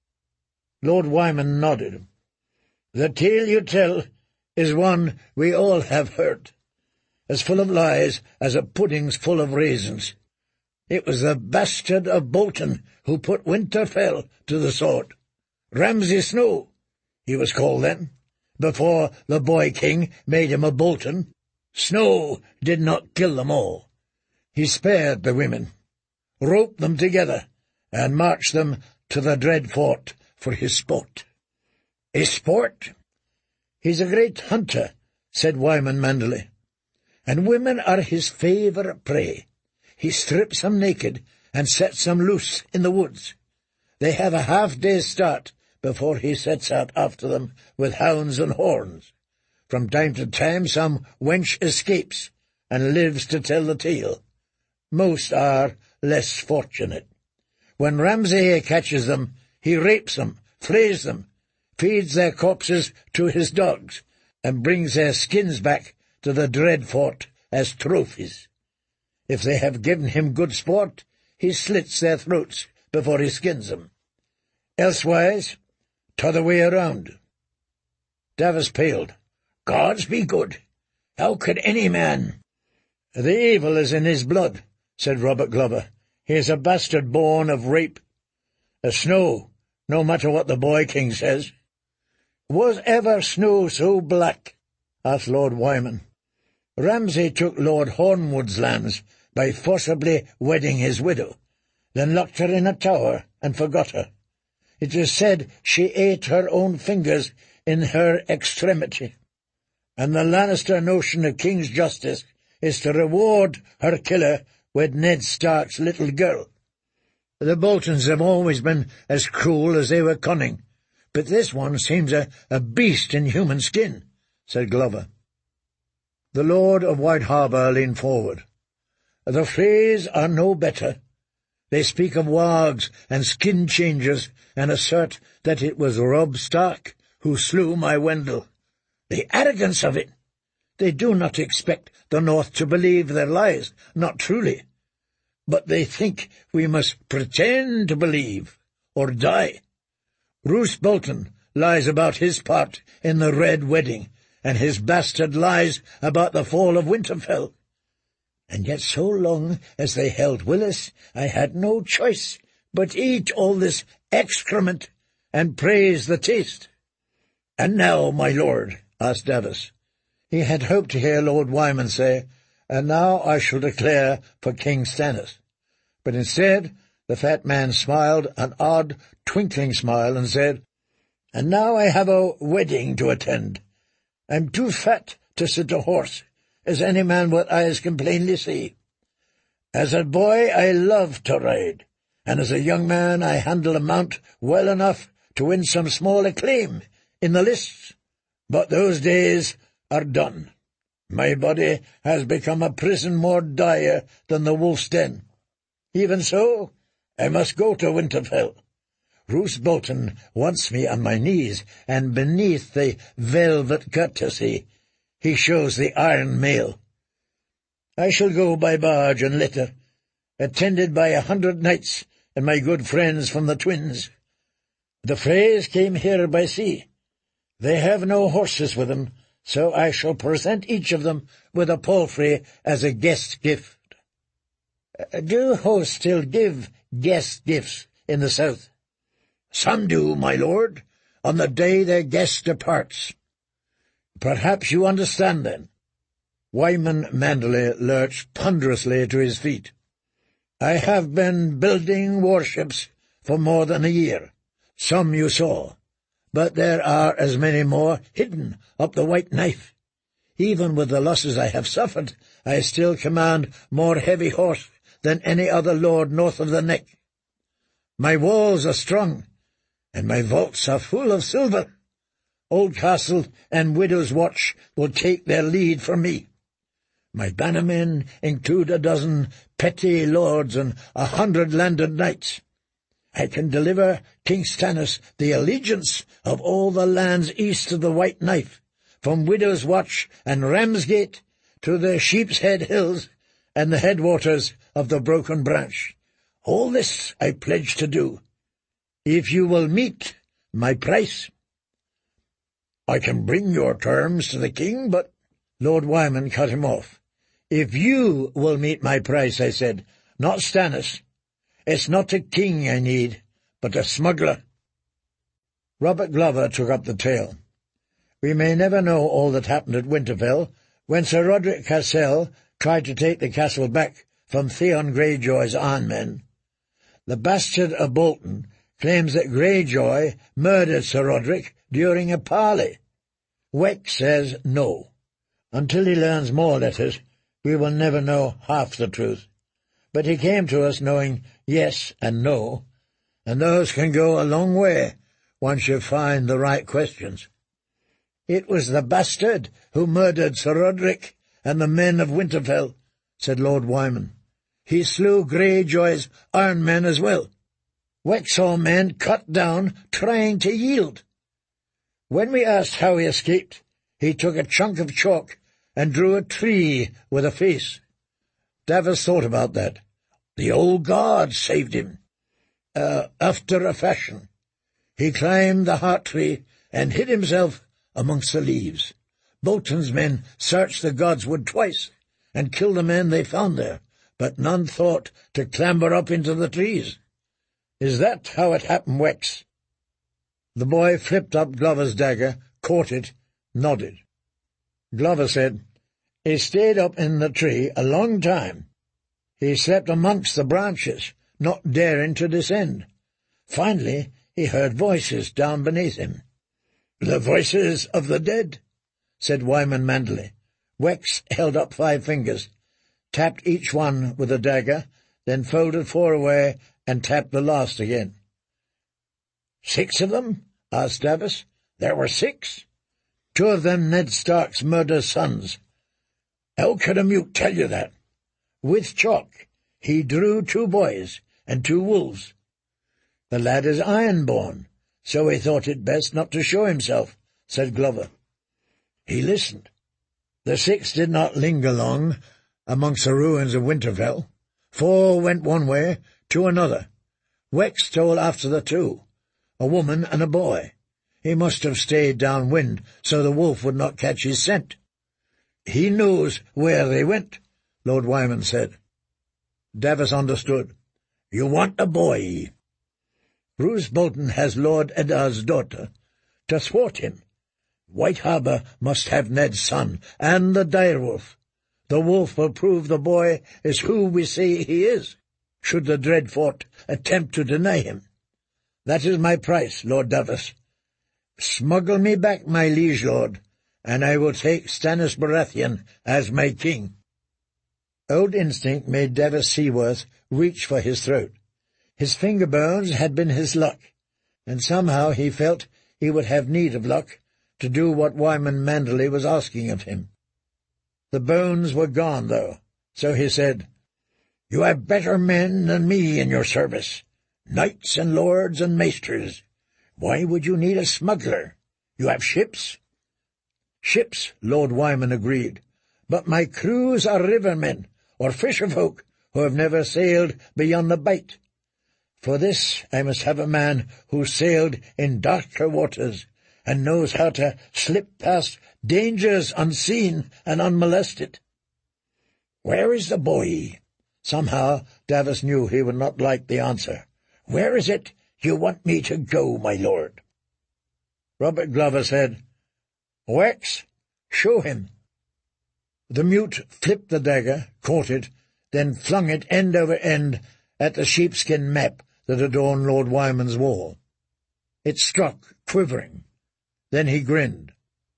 Lord Wyman nodded. "The tale you tell is one we all have heard, as full of lies as a pudding's full of raisins. It was the bastard of Bolton who put Winterfell to the sword. Ramsay Snow, he was called then, before the boy king made him a Bolton. Snow did not kill them all. He spared the women, roped them together, and marched them to the Dreadfort for his sport." "His sport?" "He's a great hunter," said Wyman Manderley, "and women are his favourite prey. He strips them naked and sets them loose in the woods. They have a half-day's start before he sets out after them with hounds and horns. From time to time some wench escapes and lives to tell the tale. Most are less fortunate. When Ramsay catches them, he rapes them, flays them, feeds their corpses to his dogs, and brings their skins back to the Dreadfort as trophies. If they have given him good sport, he slits their throats before he skins them. Elsewise, t'other way around." Davos paled. "Gods be good! How could any man—" "The evil is in his blood," said Robert Glover. "He is a bastard born of rape. A Snow, no matter what the boy king says." "Was ever Snow so black?" asked Lord Wyman. "Ramsay took Lord Hornwood's lands by forcibly wedding his widow, then locked her in a tower and forgot her. It is said she ate her own fingers in her extremity, and the Lannister notion of king's justice is to reward her killer with Ned Stark's little girl. The Boltons have always been as cruel as they were cunning, but this one seems a, a beast in human skin," said Glover. The Lord of White Harbour leaned forward. "The Freys are no better. They speak of wargs and skin-changers, and assert that it was Robb Stark who slew my Wendell. The arrogance of it! They do not expect the North to believe their lies, not truly. But they think we must pretend to believe, or die. Roose Bolton lies about his part in the Red Wedding, and his bastard lies about the fall of Winterfell. And yet so long as they held Willis, I had no choice but eat all this excrement and praise the taste. And now, my lord, asked Davos. He had hoped to hear Lord Wyman say, and now I shall declare for King Stannis. But instead, the fat man smiled an odd, twinkling smile and said, And now I have a wedding to attend. I'm too fat to sit a horse, as any man with eyes can plainly see. As a boy I loved to ride, and as a young man I handled a mount well enough to win some small acclaim in the lists. But those days are done. My body has become a prison more dire than the wolf's den. Even so, I must go to Winterfell. Roose Bolton wants me on my knees, and beneath the velvet courtesy he shows the iron mail. I shall go by barge and litter, attended by a hundred knights and my good friends from the twins. The Freys came here by sea. They have no horses with them, so I shall present each of them with a palfrey as a guest gift. Uh, do hosts still give guest gifts in the south? Some do, my lord, on the day their guest departs. Perhaps you understand, then. Wyman Manderley lurched ponderously to his feet. I have been building warships for more than a year. Some you saw, but there are as many more hidden up the White Knife. Even with the losses I have suffered, I still command more heavy horse than any other lord north of the Neck. My walls are strong, and my vaults are full of silver. Oldcastle and Widow's Watch will take their lead from me. My bannermen include a dozen petty lords and a hundred landed knights. I can deliver King Stannis the allegiance of all the lands east of the White Knife, from Widow's Watch and Ramsgate to the Sheep's Head Hills and the headwaters of the Broken Branch. All this I pledge to do, if you will meet my price. I can bring your terms to the king, but— Lord Wyman cut him off. If you will meet my price, I said, not Stannis. It's not a king I need, but a smuggler. Robert Glover took up the tale. We may never know all that happened at Winterfell, when Sir Roderick Cassel tried to take the castle back from Theon Greyjoy's ironmen. The bastard of Bolton claims that Greyjoy murdered Sir Roderick during a parley. Weck says no. Until he learns more letters, we will never know half the truth. But he came to us knowing yes and no, and those can go a long way once you find the right questions. It was the bastard who murdered Sir Roderick and the men of Winterfell, said Lord Wyman. He slew Greyjoy's iron men as well. Weck saw men cut down trying to yield. When we asked how he escaped, he took a chunk of chalk and drew a tree with a face. Davos thought about that. The old guard saved him. Uh, after a fashion. He climbed the heart tree and hid himself amongst the leaves. Bolton's men searched the godswood twice and killed the men they found there, but none thought to clamber up into the trees. Is that how it happened, Wex? The boy flipped up Glover's dagger, caught it, nodded. Glover said, He stayed up in the tree a long time. He slept amongst the branches, not daring to descend. Finally, he heard voices down beneath him. The voices of the dead, said Wyman Manderley. Wex held up five fingers, tapped each one with a dagger, then folded four away and tapped the last again. Six of them? Asked Davos. There were six. Two of them Ned Stark's murdered sons. How could a mute tell you that? With chalk, he drew two boys and two wolves. The lad is iron-born, so he thought it best not to show himself, said Glover. He listened. The six did not linger long amongst the ruins of Winterfell. Four went one way, two another. Wex stole after the two. a woman and a boy. He must have stayed downwind so the wolf would not catch his scent. He knows where they went, Lord Wyman said. Davos understood. You want a boy. Roose Bolton has Lord Eddard's daughter. To thwart him, White Harbour must have Ned's son, and the direwolf. The wolf will prove the boy is who we say he is, should the Dreadfort attempt to deny him. That is my price, Lord Davos. Smuggle me back, my liege lord, and I will take Stannis Baratheon as my king. Old instinct made Davos Seaworth reach for his throat. His finger bones had been his luck, and somehow he felt he would have need of luck to do what Wyman Manderley was asking of him. The bones were gone, though, so he said, You have better men than me in your service, knights and lords and maesters. Why would you need a smuggler? You have ships? Ships, Lord Wyman agreed, but my crews are rivermen, or fisher-folk, who have never sailed beyond the Bight. For this I must have a man who sailed in darker waters, and knows how to slip past dangers unseen and unmolested. Where is the boy? Somehow Davos knew he would not like the answer. Where is it you want me to go, my lord? Robert Glover said, Wax, show him. The mute flipped the dagger, caught it, then flung it end over end at the sheepskin map that adorned Lord Wyman's wall. It struck, quivering. Then he grinned.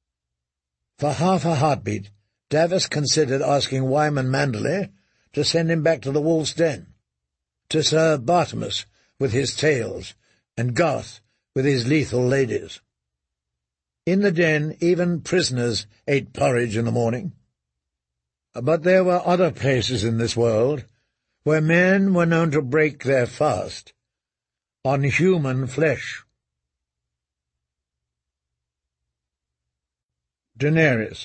For half a heartbeat, Davos considered asking Wyman Manderley to send him back to the Wolf's Den, to Sir Bartimus with his tales, and Garth with his lethal ladies. In the den, even prisoners ate porridge in the morning. But there were other places in this world where men were known to break their fast on human flesh. Daenerys.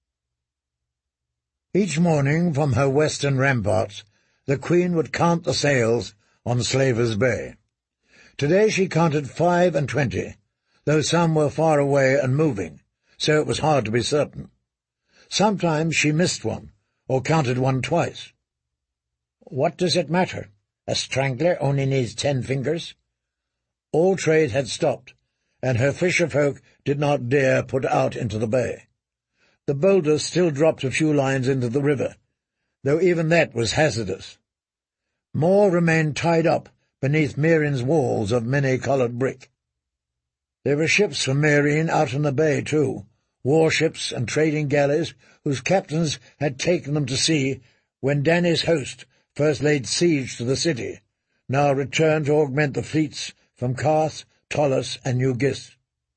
Each morning from her western ramparts the Queen would count the sails on Slaver's Bay. Today she counted five and twenty, though some were far away and moving, so it was hard to be certain. Sometimes she missed one, or counted one twice. What does it matter? A strangler only needs ten fingers. All trade had stopped, and her fisher-folk did not dare put out into the bay. The boulders still dropped a few lines into the river, though even that was hazardous. More remained tied up beneath Meereen's walls of many-coloured brick. There were ships from Meereen out in the bay, too, warships and trading galleys whose captains had taken them to sea when Dany's host first laid siege to the city, now returned to augment the fleets from Karth, Tollus, and New Gis.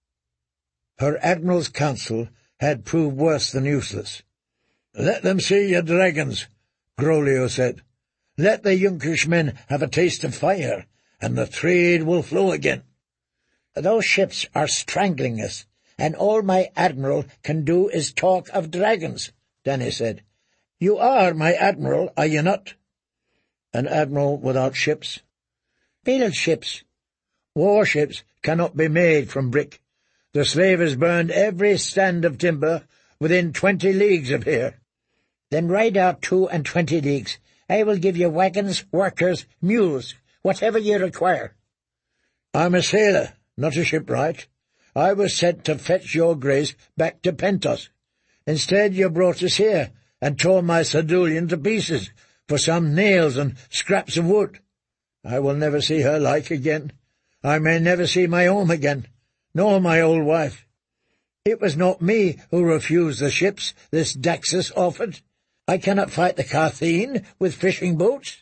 Her admiral's counsel had proved worse than useless. "Let them see your dragons," Groleo said. "Let the Yunkish men have a taste of fire, and the trade will flow again." "Those ships are strangling us, and all my admiral can do is talk of dragons," Dany said. "You are my admiral, are you not?" "An admiral without ships?" "Build ships." "Warships cannot be made from brick. The slavers burned every stand of timber within twenty leagues of here." "Then ride out two and twenty leagues. I will give you wagons, workers, mules, whatever you require." "I'm a sailor, not a shipwright. I was sent to fetch your grace back to Pentos. Instead you brought us here, and tore my Cerdulian to pieces for some nails and scraps of wood. I will never see her like again. I may never see my home again, nor my old wife. It was not me who refused the ships this Daxus offered. I cannot fight the Carthene with fishing boats."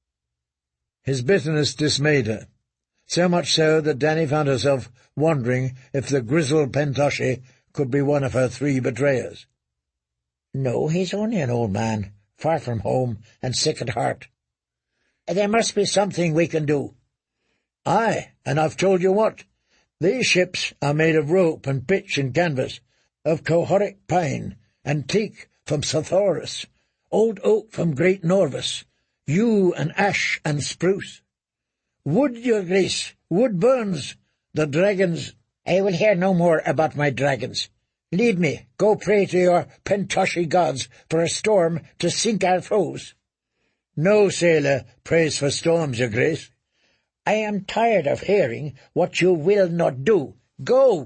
His bitterness dismayed her, so much so that Dany found herself wondering if the grizzled Pentoshi could be one of her three betrayers. "No, he's only an old man, far from home and sick at heart. There must be something we can do." "Aye, and I've told you what. These ships are made of rope and pitch and canvas, of Cohoric pine, and teak from Sothoris, old oak from Great Norvus, yew and ash and spruce. Wood, your grace, wood burns, The dragons— I will hear no more about my dragons. Leave me, go pray to your Pentoshi gods for a storm to sink our foes. No sailor prays for storms, your grace. I am tired of hearing what you will not do. Go!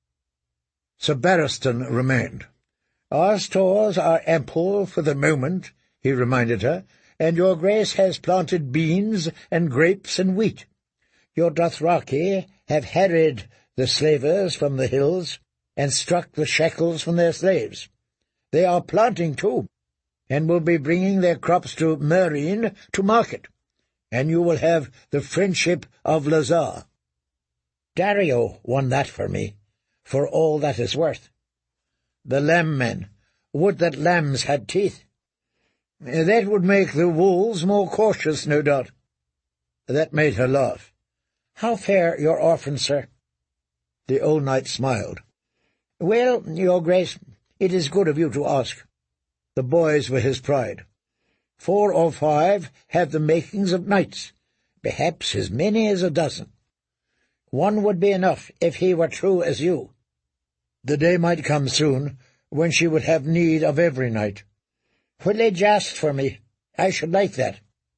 Sir Barristan remained. Our stores are ample for the moment, he reminded her, and your grace has planted beans and grapes and wheat. Your Dothraki have harried the slavers from the hills, and struck the shackles from their slaves. They are planting too, and will be bringing their crops to Meereen to market, and you will have the friendship of Lazar. Dario won that for me, for all that is worth. The lamb men— would that lambs had teeth. That would make the wolves more cautious, no doubt. That made her laugh. How fare your orphans, sir? The old knight smiled. Well, your grace, it is good of you to ask. The boys were his pride. Four or five have the makings of knights, perhaps as many as a dozen. One would be enough if he were true as you. The day might come soon when she would have need of every knight. Whitledge asked for me. I should like that.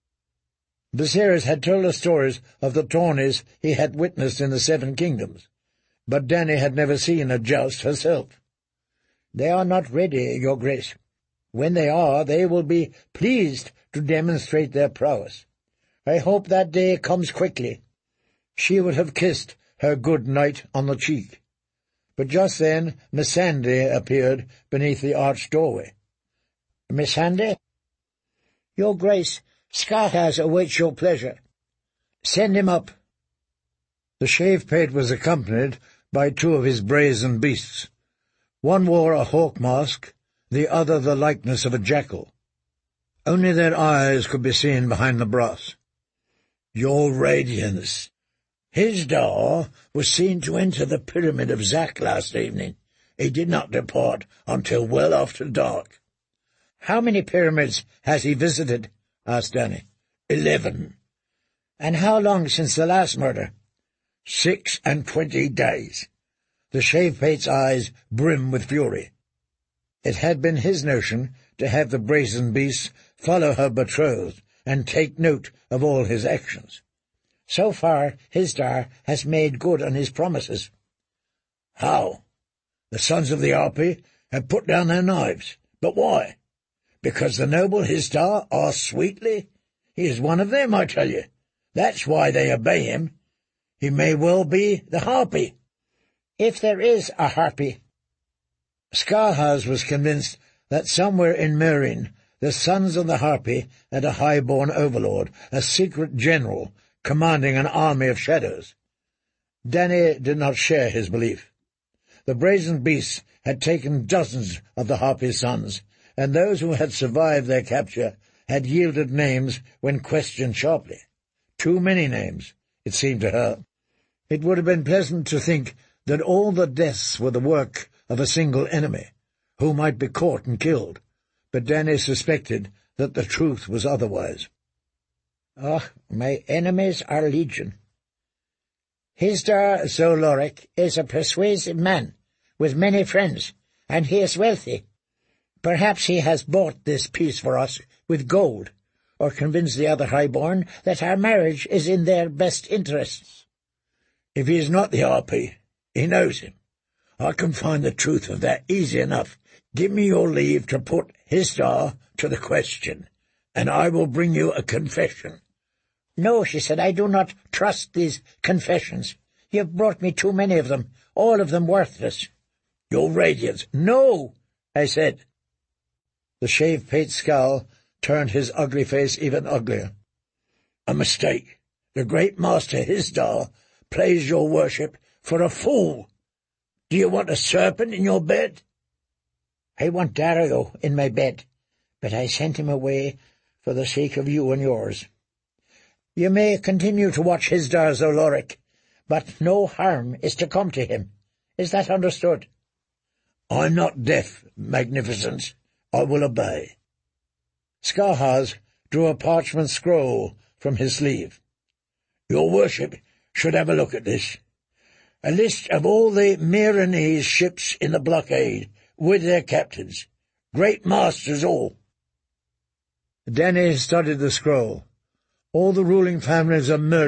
Viserys had told her stories of the tourneys he had witnessed in the Seven Kingdoms, but Dany had never seen a joust herself. They are not ready, your grace. When they are, they will be pleased to demonstrate their prowess. I hope that day comes quickly. She would have kissed her good knight on the cheek. But just then Missandei appeared beneath the arched doorway. Missandei? Your grace, Scarhaz awaits your pleasure. Send him up. The shave-pate was accompanied by two of his brazen beasts. One wore a hawk mask, the other the likeness of a jackal. Only their eyes could be seen behind the brass. Your Radiance, Hizdahr was seen to enter the pyramid of Zak last evening. He did not depart until well after dark. How many pyramids has he visited? Asked Dany. Eleven. And how long since the last murder? Six and twenty days. The shave-pate's eyes brim with fury. It had been his notion to have the brazen beasts follow her betrothed and take note of all his actions. So far, Hizdahr has made good on his promises. How? The sons of the Harpy have put down their knives. But why? Because the noble Hizdahr asked sweetly? He is one of them, I tell you. That's why they obey him. He may well be the Harpy. If there is a Harpy. Scarhaz was convinced that somewhere in Meereen the sons of the Harpy had a high-born overlord, a secret general, commanding an army of shadows. Dany did not share his belief. The brazen beasts had taken dozens of the Harpy's sons, and those who had survived their capture had yielded names when questioned sharply. Too many names, it seemed to her. It would have been pleasant to think that all the deaths were the work of a single enemy, who might be caught and killed, but Dany suspected that the truth was otherwise. Ah, my enemies are legion. Hizdahr zo Loraq is a persuasive man, with many friends, and he is wealthy. Perhaps he has bought this peace for us with gold, or convinced the other highborn that our marriage is in their best interests. If he is not the Harpy, he knows him. I can find the truth of that easy enough. Give me your leave to put Hizdahr to the question, and I will bring you a confession. No, she said, I do not trust these confessions. You have brought me too many of them, all of them worthless. Your Radiance. No, I said. The shave-pate's scowl turned his ugly face even uglier. A mistake. The great master Hizdahr plays your worship for a fool. Do you want a serpent in your bed? I want Dario in my bed, but I sent him away for the sake of you and yours. You may continue to watch Hizdahr zo Loraq, but no harm is to come to him. Is that understood? I'm not deaf, Magnificence. I will obey. Scarhaz drew a parchment scroll from his sleeve. Your worship should have a look at this. A list of all the Meereenese ships in the blockade, with their captains. Great masters all. Danny studied the scroll. All the ruling families of Meereen